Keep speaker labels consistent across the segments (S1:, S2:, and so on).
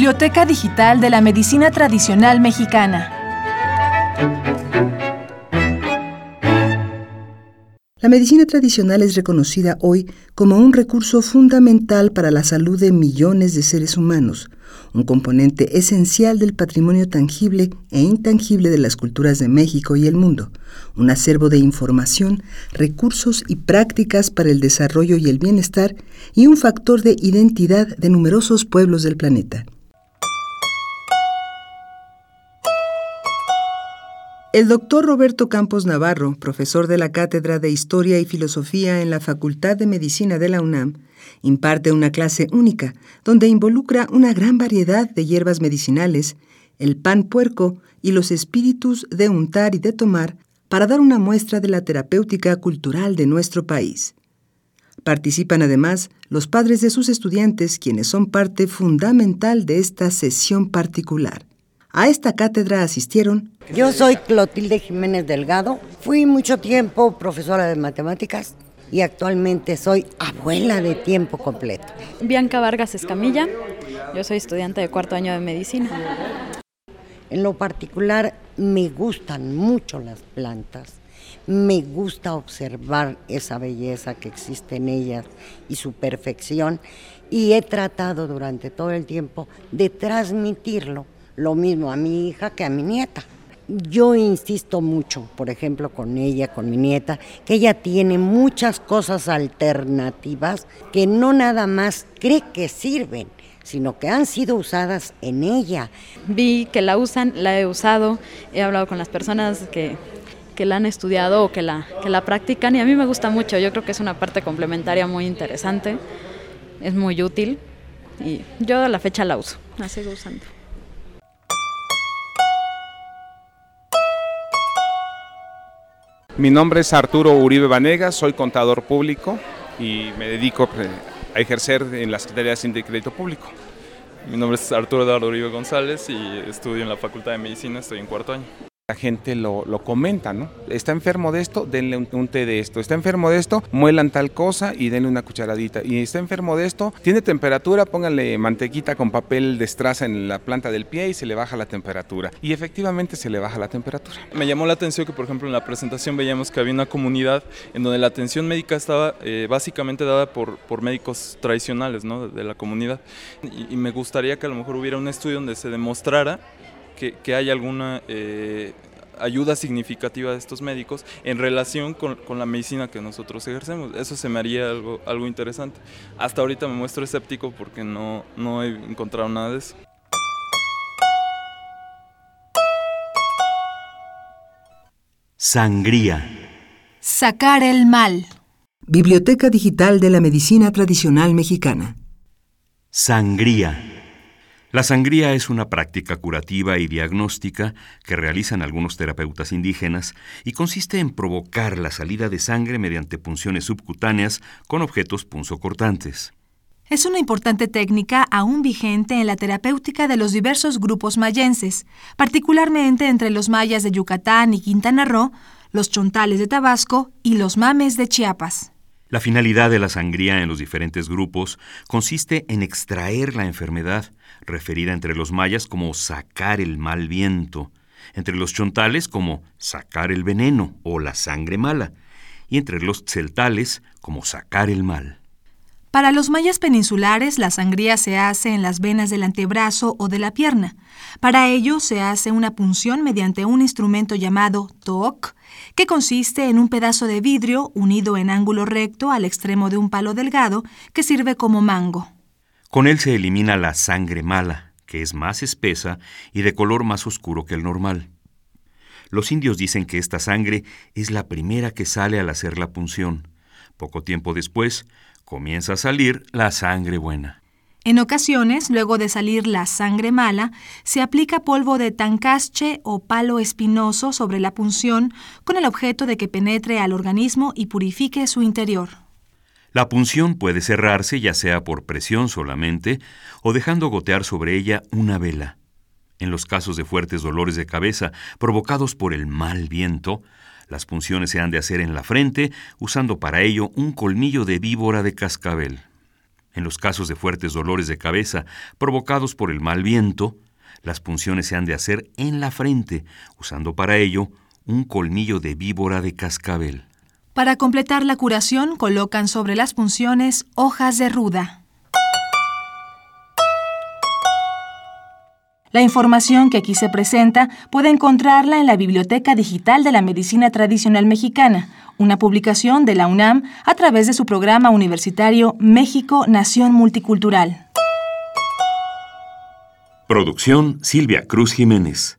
S1: Biblioteca Digital de la Medicina Tradicional Mexicana.
S2: La medicina tradicional es reconocida hoy como un recurso fundamental para la salud de millones de seres humanos, un componente esencial del patrimonio tangible e intangible de las culturas de México y el mundo, un acervo de información, recursos y prácticas para el desarrollo y el bienestar y un factor de identidad de numerosos pueblos del planeta. El doctor Roberto Campos Navarro, profesor de la Cátedra de Historia y Filosofía en la Facultad de Medicina de la UNAM, imparte una clase única donde involucra una gran variedad de hierbas medicinales, el pan puerco y los espíritus de untar y de tomar para dar una muestra de la terapéutica cultural de nuestro país. Participan además los padres de sus estudiantes, quienes son parte fundamental de esta sesión particular. A esta cátedra asistieron...
S3: Yo soy Clotilde Jiménez Delgado, fui mucho tiempo profesora de matemáticas y actualmente soy abuela de tiempo completo.
S4: Bianca Vargas Escamilla, yo soy estudiante de cuarto año de medicina.
S3: En lo particular me gustan mucho las plantas, me gusta observar esa belleza que existe en ellas y su perfección, y he tratado durante todo el tiempo de transmitirlo, lo mismo a mi hija que a mi nieta. Yo insisto mucho, por ejemplo, con ella, con mi nieta, que ella tiene muchas cosas alternativas que no nada más cree que sirven, sino que han sido usadas en ella.
S4: Vi que la usan, la he usado, he hablado con las personas que la han estudiado o que la practican, y a mí me gusta mucho. Yo creo que es una parte complementaria muy interesante, es muy útil y yo a la fecha la uso, la sigo usando.
S5: Mi nombre es Arturo Uribe Vanegas, soy contador público y me dedico a ejercer en la Secretaría de Hacienda y Crédito Público.
S6: Mi nombre es Arturo Eduardo Uribe González y estudio en la Facultad de Medicina, estoy en cuarto año.
S5: La gente lo comenta, ¿no? Está enfermo de esto, denle un té de esto. Está enfermo de esto, muelan tal cosa y denle una cucharadita. Y está enfermo de esto, tiene temperatura, pónganle mantequita con papel de estraza en la planta del pie y se le baja la temperatura. Y efectivamente se le baja la temperatura.
S6: Me llamó la atención que, por ejemplo, en la presentación veíamos que había una comunidad en donde la atención médica estaba básicamente dada por médicos tradicionales, ¿no?, de la comunidad. Y me gustaría que a lo mejor hubiera un estudio donde se demostrara que hay alguna ayuda significativa de estos médicos en relación con la medicina que nosotros ejercemos. Eso se me haría algo interesante. Hasta ahorita me muestro escéptico porque no he encontrado nada de eso.
S7: Sangría.
S1: Sacar el mal.
S2: Biblioteca Digital de la Medicina Tradicional Mexicana.
S7: Sangría. La sangría es una práctica curativa y diagnóstica que realizan algunos terapeutas indígenas y consiste en provocar la salida de sangre mediante punciones subcutáneas con objetos punzocortantes.
S1: Es una importante técnica aún vigente en la terapéutica de los diversos grupos mayenses, particularmente entre los mayas de Yucatán y Quintana Roo, los chontales de Tabasco y los mames de Chiapas.
S7: La finalidad de la sangría en los diferentes grupos consiste en extraer la enfermedad, referida entre los mayas como sacar el mal viento, entre los chontales como sacar el veneno o la sangre mala, y entre los tzeltales como sacar el mal.
S1: Para los mayas peninsulares, la sangría se hace en las venas del antebrazo o de la pierna. Para ello, se hace una punción mediante un instrumento llamado tooc, que consiste en un pedazo de vidrio unido en ángulo recto al extremo de un palo delgado que sirve como mango.
S7: Con él se elimina la sangre mala, que es más espesa y de color más oscuro que el normal. Los indios dicen que esta sangre es la primera que sale al hacer la punción. Poco tiempo después, comienza a salir la sangre buena.
S1: En ocasiones, luego de salir la sangre mala, se aplica polvo de tancasche o palo espinoso sobre la punción con el objeto de que penetre al organismo y purifique su interior.
S7: La punción puede cerrarse ya sea por presión solamente o dejando gotear sobre ella una vela. En los casos de fuertes dolores de cabeza provocados por el mal viento, las punciones se han de hacer en la frente usando para ello un colmillo de víbora de cascabel. En los casos de fuertes dolores de cabeza provocados por el mal viento, las punciones se han de hacer en la frente, usando para ello un colmillo de víbora de cascabel.
S1: Para completar la curación, colocan sobre las punciones hojas de ruda. La información que aquí se presenta puede encontrarla en la Biblioteca Digital de la Medicina Tradicional Mexicana, una publicación de la UNAM a través de su programa universitario México Nación Multicultural.
S7: Producción Silvia Cruz Jiménez.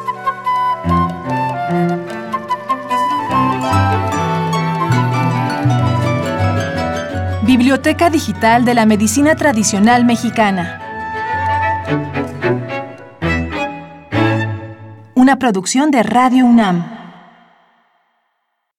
S1: Biblioteca Digital de la Medicina Tradicional Mexicana. Una producción de Radio UNAM.